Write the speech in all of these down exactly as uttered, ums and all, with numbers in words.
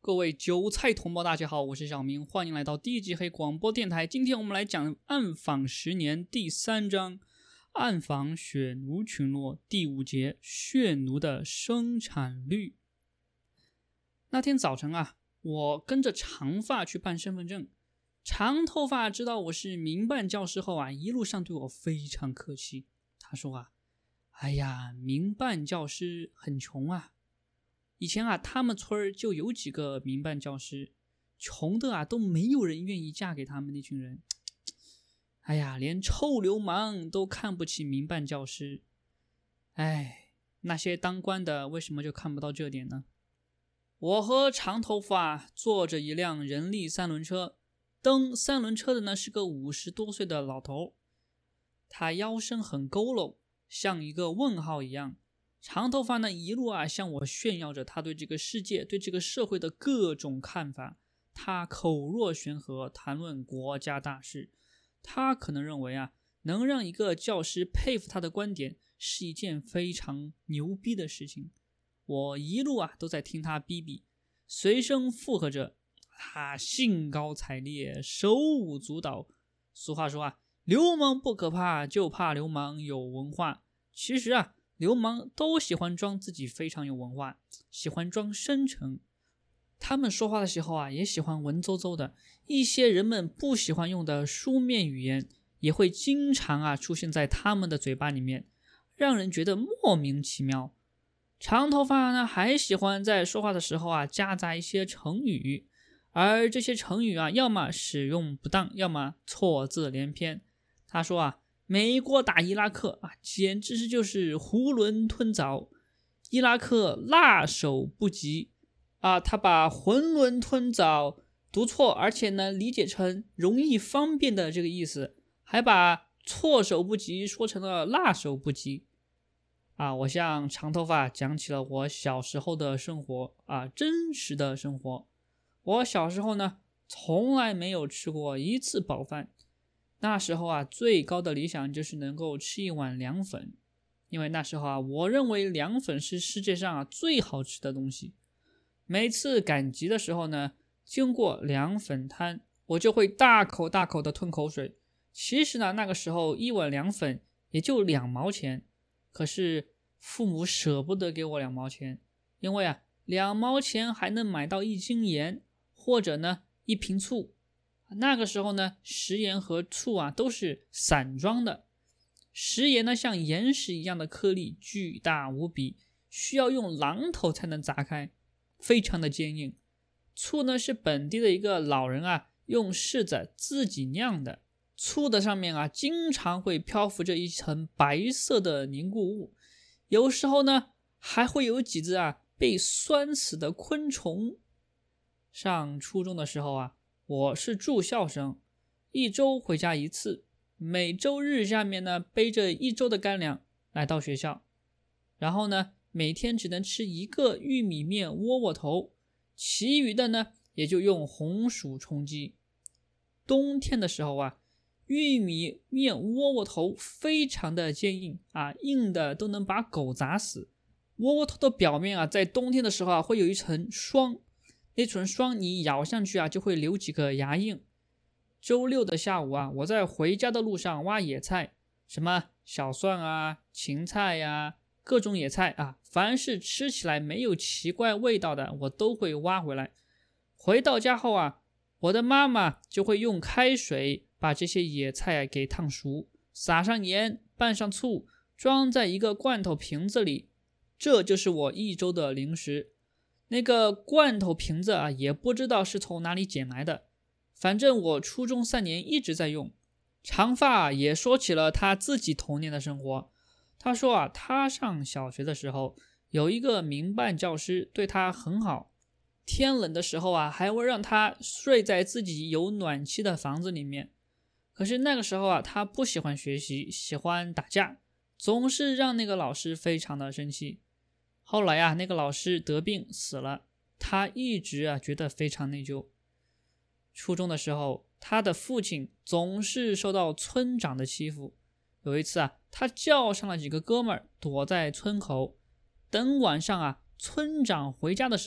各位韭菜同胞大家好，我是小明，欢迎来到第一黑广播电台。今天我们来讲暗访十年第三章，暗访血奴群落第五节，血奴的生产率。那天早晨啊，我跟着长发去办身份证，长头发知道我是民办教师后啊，一路上对我非常客气。他说啊，哎呀，民办教师很穷啊。以前啊，他们村就有几个民办教师，穷的啊都没有人愿意嫁给他们那群人。哎呀，连臭流氓都看不起民办教师。哎，那些当官的为什么就看不到这点呢？我和长头发坐着一辆人力三轮车，蹬三轮车的呢是个五十多岁的老头，他腰身很佝偻，像一个问号一样。长头发呢一路啊向我炫耀着他对这个世界对这个社会的各种看法，他口若悬河谈论国家大事。他可能认为啊能让一个教师佩服他的观点是一件非常牛逼的事情。我一路啊都在听他逼逼，随声附和着，他兴高采烈，手舞足蹈。俗话说啊，流氓不可怕，就怕流氓有文化。其实啊流氓都喜欢装自己非常有文化，喜欢装深沉。他们说话的时候啊，也喜欢文绉绉的，一些人们不喜欢用的书面语言，也会经常啊出现在他们的嘴巴里面，让人觉得莫名其妙。长头发呢，还喜欢在说话的时候啊夹杂一些成语，而这些成语啊，要么使用不当，要么错字连篇。他说啊，美国打伊拉克啊，简直是就是囫囵吞枣，伊拉克辣手不及啊，他把囫囵吞枣读错，而且呢理解成容易方便的这个意思，还把措手不及说成了辣手不及啊。我向长头发讲起了我小时候的生活啊，真实的生活。我小时候呢，从来没有吃过一次饱饭。那时候啊，最高的理想就是能够吃一碗凉粉，因为那时候啊，我认为凉粉是世界上啊最好吃的东西。每次赶集的时候呢，经过凉粉摊，我就会大口大口的吞口水。其实呢，那个时候一碗凉粉也就两毛钱，可是父母舍不得给我两毛钱，因为啊，两毛钱还能买到一斤盐，或者呢一瓶醋。那个时候呢，食盐和醋啊都是散装的。食盐呢像岩石一样的颗粒，巨大无比，需要用榔头才能砸开，非常的坚硬。醋呢是本地的一个老人啊用柿子自己酿的，醋的上面啊经常会漂浮着一层白色的凝固物，有时候呢还会有几只啊被酸死的昆虫。上初中的时候啊，我是住校生，一周回家一次，每周日下面呢背着一周的干粮来到学校，然后呢每天只能吃一个玉米面窝窝头，其余的呢也就用红薯充饥。冬天的时候啊，玉米面窝窝头非常的坚硬啊，硬的都能把狗砸死。窝窝头的表面啊，在冬天的时候啊会有一层霜，那层霜你咬上去啊就会留几个牙印。周六的下午啊，我在回家的路上挖野菜，什么小蒜啊、芹菜呀、啊、各种野菜啊，凡是吃起来没有奇怪味道的，我都会挖回来。回到家后啊，我的妈妈就会用开水把这些野菜给烫熟，撒上盐，拌上醋，装在一个罐头瓶子里，这就是我一周的零食。那个罐头瓶子啊，也不知道是从哪里捡来的，反正我初中三年一直在用。长发也说起了他自己童年的生活。他说啊，他上小学的时候，有一个民办教师对他很好，天冷的时候啊，还会让他睡在自己有暖气的房子里面。可是那个时候啊，他不喜欢学习，喜欢打架，总是让那个老师非常的生气。后来啊，那个老师得病死了，他一直啊觉得非常内疚。初中的时候，他的父亲总是受到村长的欺负。有一次啊，他叫上了几个哥们儿躲在村口，等晚上啊村长回家的时候，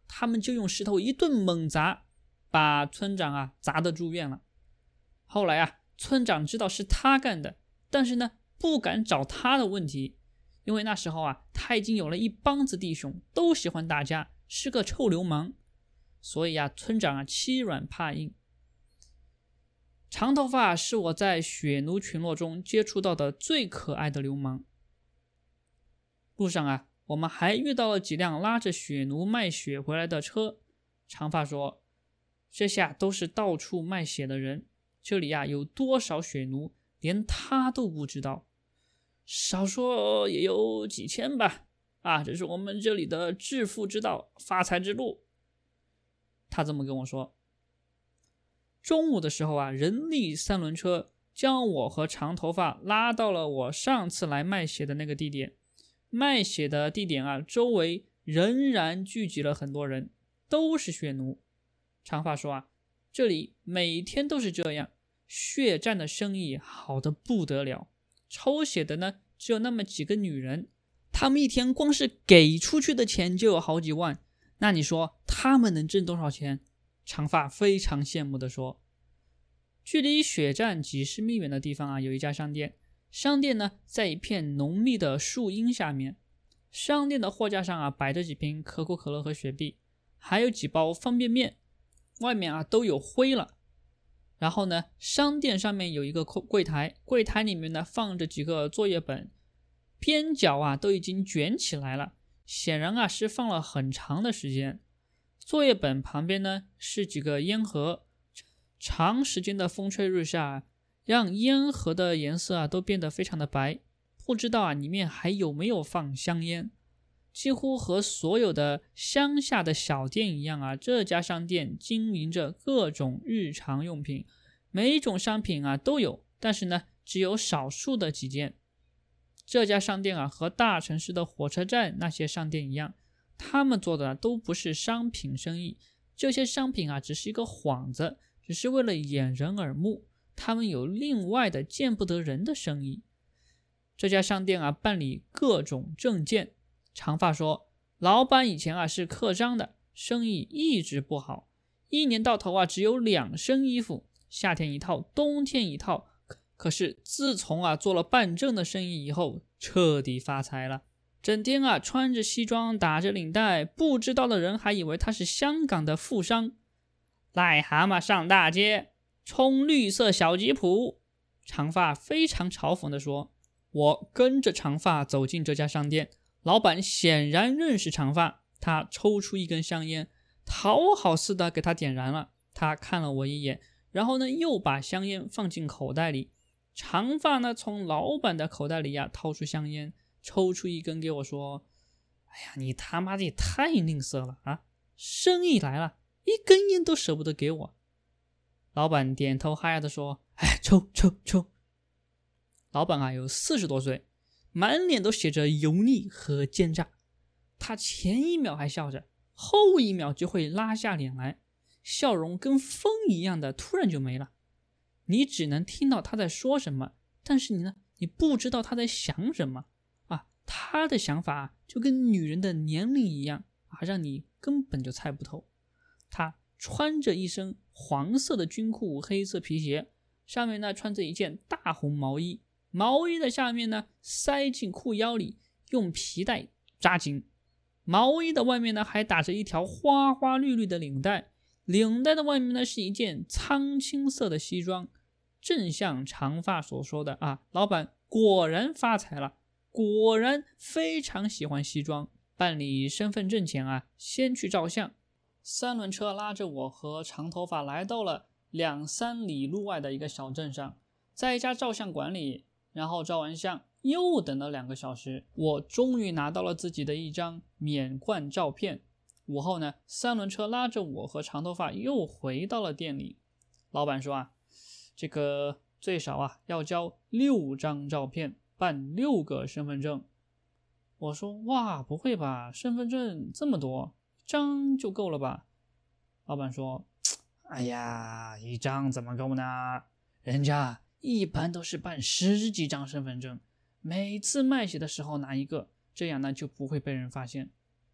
他们就用石头一顿猛砸，把村长啊砸得住院了。后来啊，村长知道是他干的，但是呢，不敢找他的问题，因为那时候啊，他已经有了一帮子弟兄，都喜欢打架，是个臭流氓。所以啊，村长啊欺软怕硬。长头发是我在血奴群落中接触到的最可爱的流氓。路上啊，我们还遇到了几辆拉着血奴卖血回来的车。长发说，这下都是到处卖血的人，这里啊有多少血奴，连他都不知道，少说也有几千吧。啊，这是我们这里的致富之道，发财之路。他这么跟我说。中午的时候啊，人力三轮车将我和长头发拉到了我上次来卖血的那个地点。卖血的地点啊，周围仍然聚集了很多人，都是血奴。长发说啊，这里每天都是这样，血站的生意好得不得了。抽血的呢，只有那么几个女人，他们一天光是给出去的钱就有好几万，那你说他们能挣多少钱？长发非常羡慕地说。距离血站几十米远的地方啊，有一家商店。商店呢，在一片浓密的树荫下面。商店的货架上啊，摆着几瓶可口可乐和雪碧，还有几包方便面，外面啊都有灰了。然后呢，商店上面有一个柜台，柜台里面呢放着几个作业本，边角啊都已经卷起来了，显然啊是放了很长的时间。作业本旁边呢是几个烟盒，长时间的风吹日下，让烟盒的颜色啊都变得非常的白，不知道啊里面还有没有放香烟。几乎和所有的乡下的小店一样啊，这家商店经营着各种日常用品，每一种商品啊都有，但是呢只有少数的几件。这家商店啊和大城市的火车站那些商店一样，他们做的都不是商品生意，这些商品啊只是一个幌子，只是为了掩人耳目，他们有另外的见不得人的生意。这家商店啊办理各种证件。长发说，老板以前啊是刻章的，生意一直不好，一年到头啊只有两身衣服，夏天一套，冬天一套。可是自从啊做了办证的生意以后，彻底发财了。整天啊穿着西装，打着领带，不知道的人还以为他是香港的富商。癞蛤蟆上大街，冲绿色小吉普。长发非常嘲讽地说。我跟着长发走进这家商店，老板显然认识长发，他抽出一根香烟，讨好似的给他点燃了。他看了我一眼，然后呢又把香烟放进口袋里。长发呢从老板的口袋里呀、啊、掏出香烟，抽出一根给我说，哎呀，你他妈的也太吝啬了啊！生意来了，一根烟都舍不得给我。老板点头哈腰的说，哎，抽抽抽。老板啊有四十多岁，满脸都写着油腻和奸诈。他前一秒还笑着，后一秒就会拉下脸来，笑容跟风一样的突然就没了。你只能听到他在说什么，但是你呢，你不知道他在想什么啊。他的想法就跟女人的年龄一样啊，让你根本就猜不透。他穿着一身黄色的军裤，黑色皮鞋，上面呢穿着一件大红毛衣，毛衣的下面呢塞进裤腰里，用皮带扎紧。毛衣的外面呢还打着一条花花绿绿的领带，领带的外面呢是一件苍青色的西装。正像长发所说的啊，老板果然发财了，果然非常喜欢西装。办理身份证前啊，先去照相。三轮车拉着我和长头发来到了两三里路外的一个小镇上，在一家照相馆里，然后照完相又等了两个小时，我终于拿到了自己的一张免冠照片。午后呢，三轮车拉着我和长头发又回到了店里。老板说啊，这个最少啊要交六张照片，办六个身份证。我说，哇，不会吧，身份证这么多，一张就够了吧？老板说，哎呀，一张怎么够呢？人家一般都是办十几张身份证，每次卖血的时候拿一个，这样呢就不会被人发现。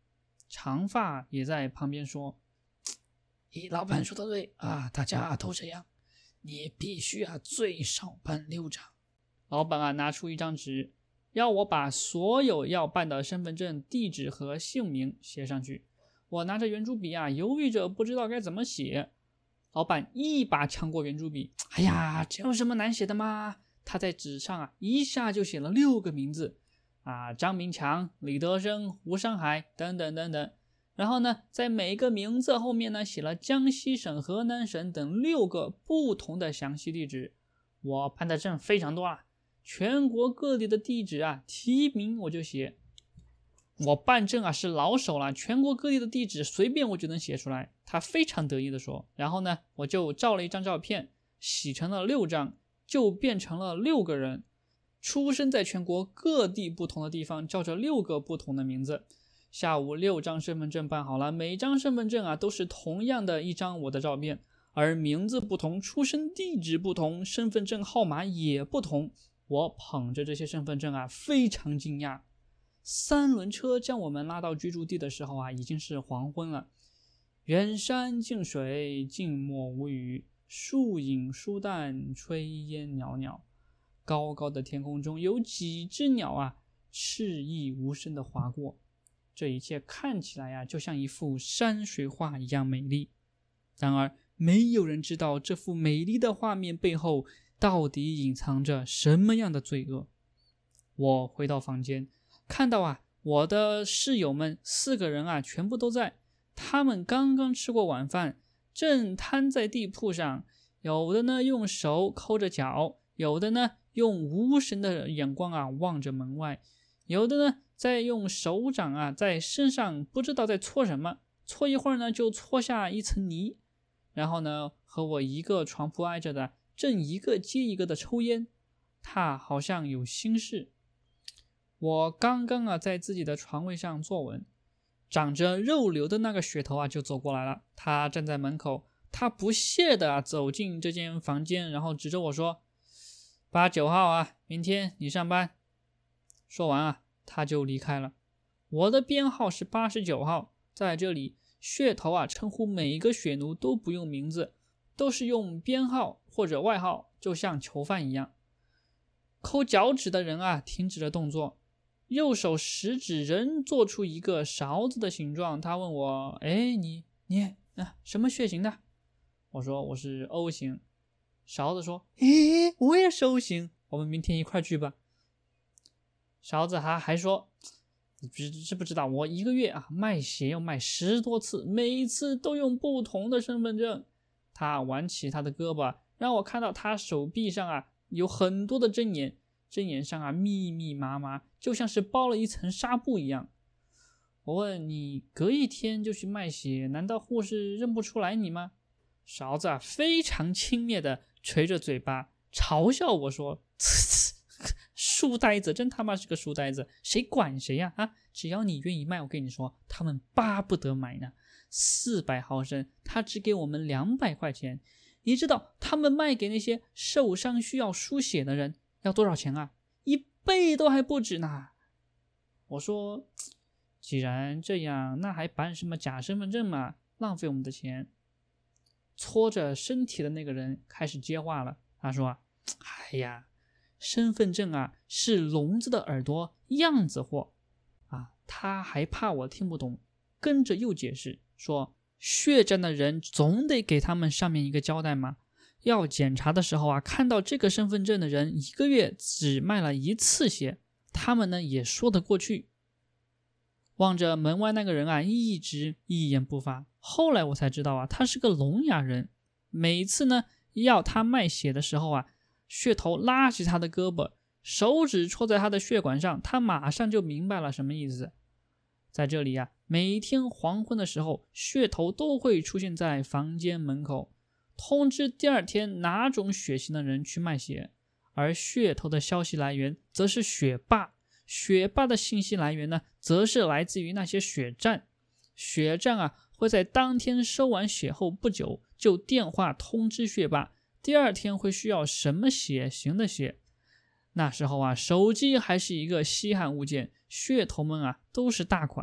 长发也在旁边说：“ 你老板说的对啊，大家都这样，你必须啊最少办六张。” 老板啊拿出一张纸，要我把所有要办的身份证、地址和姓名写上去。我拿着圆珠笔啊，犹豫着不知道该怎么写。老板一把抢过圆珠笔，哎呀，这有什么难写的吗？他在纸上啊一下就写了六个名字啊，张明强、李德生、吴山海等等等等。然后呢，在每个名字后面呢写了江西省、河南省等六个不同的详细地址。我办的证非常多啊，全国各地的地址啊，提名我就写。我办证啊是老手了，全国各地的地址随便我就能写出来。他非常得意的说。然后呢，我就照了一张照片，洗成了六张，就变成了六个人，出生在全国各地不同的地方，叫着六个不同的名字。下午六张身份证办好了，每张身份证啊都是同样的一张我的照片，而名字不同，出生地址不同，身份证号码也不同。我捧着这些身份证啊，非常惊讶。三轮车将我们拉到居住地的时候啊，已经是黄昏了。远山近水，静默无语，树影疏淡，炊烟袅袅。高高的天空中有几只鸟啊，翅翼无声地划过。这一切看起来啊，就像一幅山水画一样美丽。然而，没有人知道这幅美丽的画面背后到底隐藏着什么样的罪恶。我回到房间，看到啊，我的室友们四个人啊，全部都在。他们刚刚吃过晚饭，正瘫在地铺上，有的呢用手抠着脚，有的呢用无神的眼光啊望着门外，有的呢在用手掌啊在身上不知道在搓什么，搓一会儿呢就搓下一层泥，然后呢和我一个床铺挨着的正一个接一个的抽烟，他好像有心事。我刚刚啊在自己的床位上坐稳，长着肉瘤的那个血头啊就走过来了。他站在门口，他不屑的啊走进这间房间，然后指着我说：“八九号啊，明天你上班。”说完啊，他就离开了。我的编号是八十九号，在这里血头啊称呼每一个血奴都不用名字，都是用编号或者外号，就像囚犯一样。抠脚趾的人啊停止了动作，右手食指仍做出一个勺子的形状。他问我：“哎，你你啊什么血型的？”我说：“我是 O 型。”勺子说：“诶，我也是 O 型，我们明天一块去吧。”勺子还还说：“你知不知道我一个月啊卖血要卖十多次，每次都用不同的身份证。”他挽起他的胳膊，让我看到他手臂上啊有很多的针眼，针眼上啊密密麻麻，就像是包了一层纱布一样。我问：“你隔一天就去卖血，难道护士认不出来你吗？”勺子啊非常轻蔑的捶着嘴巴，嘲笑我说：“书呆子，真他妈是个书呆子，谁管谁呀、啊？啊，只要你愿意卖，我跟你说，他们巴不得买呢。四百毫升，他只给我们两百块钱。你知道他们卖给那些受伤需要输血的人要多少钱啊？一倍都还不止呢。”我说：“既然这样，那还办什么假身份证嘛？浪费我们的钱。”搓着身体的那个人开始接话了，他说：“哎呀，身份证啊是聋子的耳朵样子货啊。”他还怕我听不懂，跟着又解释说：“血站的人总得给他们上面一个交代嘛。要检查的时候啊，看到这个身份证的人一个月只卖了一次血，他们呢也说得过去。”望着门外那个人啊，一直一言不发。后来我才知道啊，他是个聋哑人。每次呢要他卖血的时候啊，血头拉起他的胳膊，手指戳在他的血管上，他马上就明白了什么意思。在这里啊，每天黄昏的时候，血头都会出现在房间门口，通知第二天哪种血型的人去卖血。而血头的消息来源则是血霸，血霸的信息来源呢，则是来自于那些血站。血站啊，会在当天收完血后不久就电话通知血霸，第二天会需要什么血型的血。那时候啊，手机还是一个稀罕物件，血头们啊都是大款，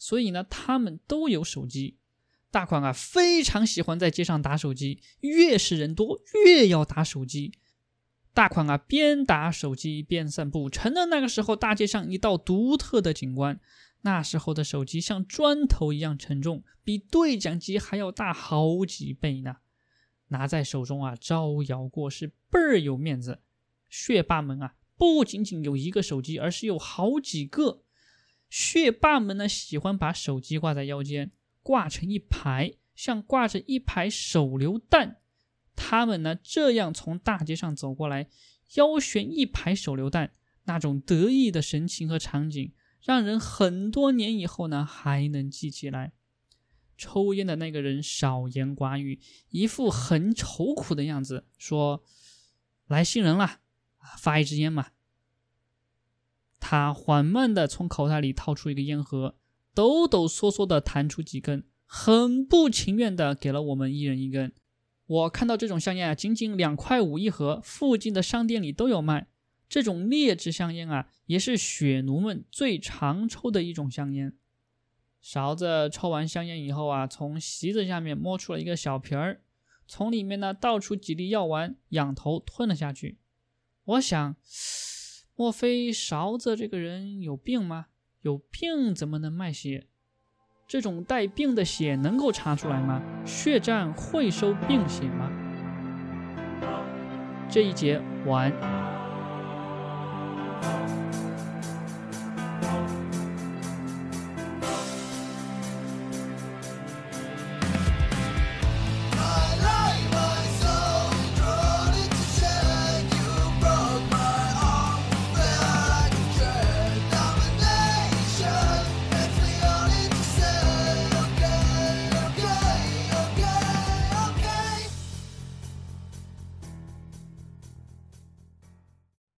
所以呢，他们都有手机。大宽啊，非常喜欢在街上打手机，越是人多，越要打手机。大宽啊，边打手机边散步，成了那个时候大街上一道独特的景观。那时候的手机像砖头一样沉重，比对讲机还要大好几倍呢。拿在手中啊，招摇过市，倍儿有面子。学霸们啊，不仅仅有一个手机，而是有好几个。学霸们呢，喜欢把手机挂在腰间，挂成一排，像挂着一排手榴弹。他们呢，这样从大街上走过来，腰悬一排手榴弹，那种得意的神情和场景，让人很多年以后呢，还能记起来。抽烟的那个人少言寡语，一副很愁苦的样子，说：“来新人了，发一支烟嘛。”他缓慢地从口袋里掏出一个烟盒，抖抖嗦嗦地弹出几根，很不情愿地给了我们一人一根。我看到这种香烟啊，仅仅两块五一盒，附近的商店里都有卖。这种劣质香烟啊，也是血奴们最常抽的一种香烟。勺子抽完香烟以后啊，从席子下面摸出了一个小瓶儿，从里面呢倒出几粒药丸，仰头吞了下去。我想，莫非勺子这个人有病吗？有病怎么能卖血？这种带病的血能够查出来吗？血站会收病血吗？这一节完。